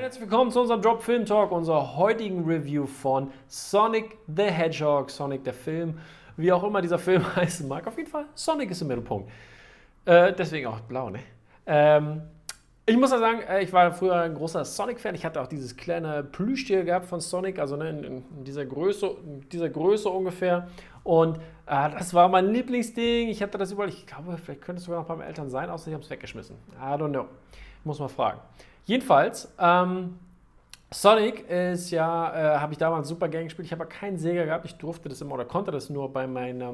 herzlich willkommen zu unserem Drop Film Talk, unserer heutigen Review von Sonic the Hedgehog, Sonic der Film, wie auch immer dieser Film heißen mag. Auf jeden Fall, Sonic ist im Mittelpunkt. Deswegen auch blau, ne? Ich muss ja sagen, ich war früher ein großer Sonic-Fan. Ich hatte auch dieses kleine Plüschtier gehabt von Sonic, also ne, in dieser Größe ungefähr. Und das war mein Lieblingsding. Ich hatte das überall, ich glaube, vielleicht könnte es sogar noch bei meinen Eltern sein, außer ich habe es weggeschmissen. I don't know. Muss man fragen. Jedenfalls, Sonic ist ja, habe ich damals super gern gespielt. Ich habe aber keinen Sega gehabt. Ich durfte das immer oder konnte das nur bei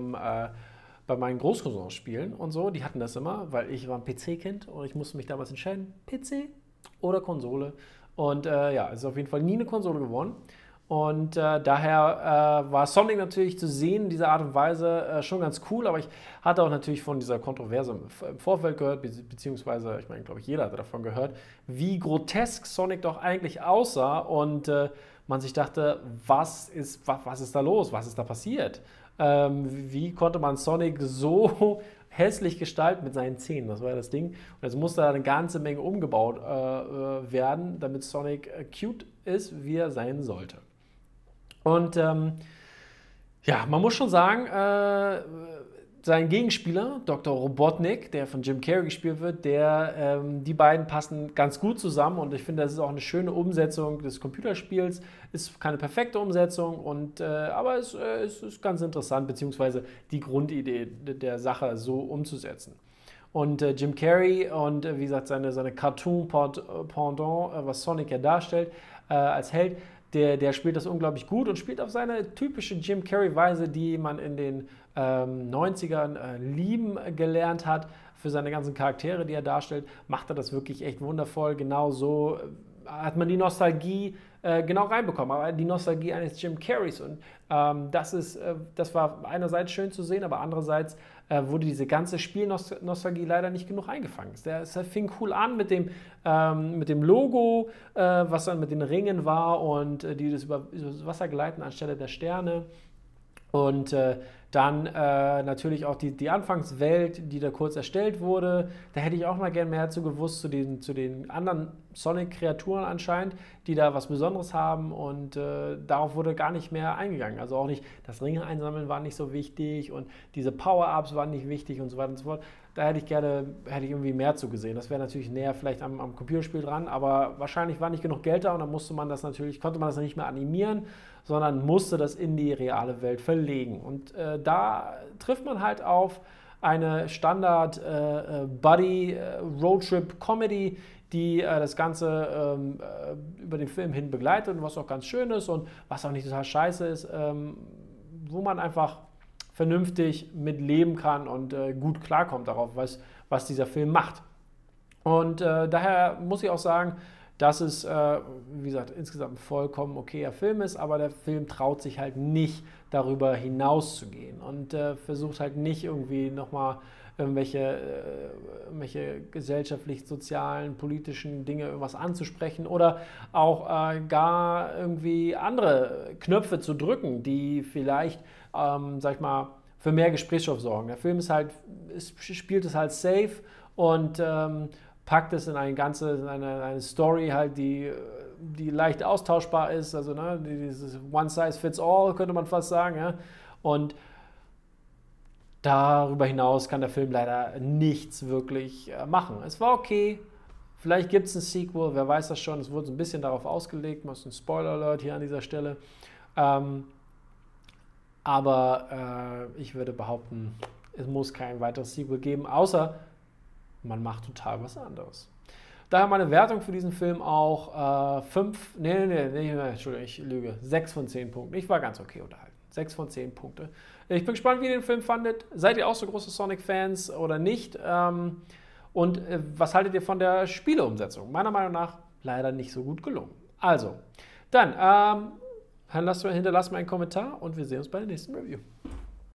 meinen Großcousins spielen und so. Die hatten das immer, weil ich war ein PC-Kind und ich musste mich damals entscheiden, PC oder Konsole. Und ja, es ist auf jeden Fall nie eine Konsole geworden. Und daher war Sonic natürlich zu sehen in dieser Art und Weise schon ganz cool, aber ich hatte auch natürlich von dieser Kontroverse im Vorfeld gehört, beziehungsweise, ich meine, glaube ich, jeder hatte davon gehört, wie grotesk Sonic doch eigentlich aussah und man sich dachte, was ist da los, was ist da passiert? Wie konnte man Sonic so hässlich gestalten mit seinen Zähnen? Das war ja das Ding. Und jetzt musste da eine ganze Menge umgebaut werden, damit Sonic cute ist, wie er sein sollte. Und ja, man muss schon sagen, sein Gegenspieler, Dr. Robotnik, der von Jim Carrey gespielt wird, die beiden passen ganz gut zusammen und ich finde, das ist auch eine schöne Umsetzung des Computerspiels. Ist keine perfekte Umsetzung, aber es ist ganz interessant, beziehungsweise die Grundidee der Sache so umzusetzen. Und Jim Carrey und wie gesagt seine Cartoon-Pendant, was Sonic ja darstellt, als Held, der spielt das unglaublich gut und spielt auf seine typische Jim Carrey-Weise, die man in den 90ern lieben gelernt hat. Für seine ganzen Charaktere, die er darstellt, macht er das wirklich echt wundervoll. Genau so hat man die Nostalgie genau reinbekommen, aber die Nostalgie eines Jim Carreys. Und das war einerseits schön zu sehen, aber andererseits wurde diese ganze Spielnostalgie leider nicht genug eingefangen. Es fing cool an mit dem Logo, was dann mit den Ringen war und die das über das Wasser gleiten anstelle der Sterne. Und dann natürlich auch die Anfangswelt, die da kurz erstellt wurde. Da hätte ich auch mal gern mehr zu gewusst, zu den anderen Sonic-Kreaturen anscheinend, die da was Besonderes haben. Und darauf wurde gar nicht mehr eingegangen. Also auch nicht, das Ringe einsammeln war nicht so wichtig und diese Power-Ups waren nicht wichtig und so weiter und so fort. Da hätte ich irgendwie mehr zu gesehen. Das wäre natürlich näher vielleicht am Computerspiel dran, aber wahrscheinlich war nicht genug Geld da und dann konnte man das nicht mehr animieren, sondern musste das in die reale Welt verlegen. Und da trifft man halt auf eine Standard-Buddy-Roadtrip-Comedy, die das Ganze über den Film hin begleitet und was auch ganz schön ist und was auch nicht total scheiße ist, wo man einfach vernünftig mit leben kann und gut klarkommt darauf, was dieser Film macht. Und daher muss ich auch sagen, dass es, wie gesagt, insgesamt ein vollkommen okayer Film ist, aber der Film traut sich halt nicht, darüber hinaus zu gehen und versucht halt nicht irgendwie nochmal irgendwelche gesellschaftlich-sozialen, politischen Dinge irgendwas anzusprechen oder auch gar irgendwie andere Knöpfe zu drücken, die vielleicht, sag ich mal, für mehr Gesprächsstoff sorgen. Der Film spielt es halt safe und packt es in eine Story halt, die leicht austauschbar ist, also ne, dieses One Size Fits All, könnte man fast sagen, ja? Und darüber hinaus kann der Film leider nichts wirklich machen. Es war okay, vielleicht gibt es ein Sequel, wer weiß das schon, es wurde so ein bisschen darauf ausgelegt, mal so ein Spoiler-Alert hier an dieser Stelle, aber ich würde behaupten, es muss kein weiteres Sequel geben, außer man macht total was anderes. Daher meine Wertung für diesen Film auch 6 von 10 Punkten. Ich war ganz okay unterhalten. 6 von 10 Punkte. Ich bin gespannt, wie ihr den Film fandet. Seid ihr auch so große Sonic-Fans oder nicht? Und was haltet ihr von der Spieleumsetzung? Meiner Meinung nach leider nicht so gut gelungen. Also, dann hinterlasst mir einen Kommentar und wir sehen uns bei der nächsten Review.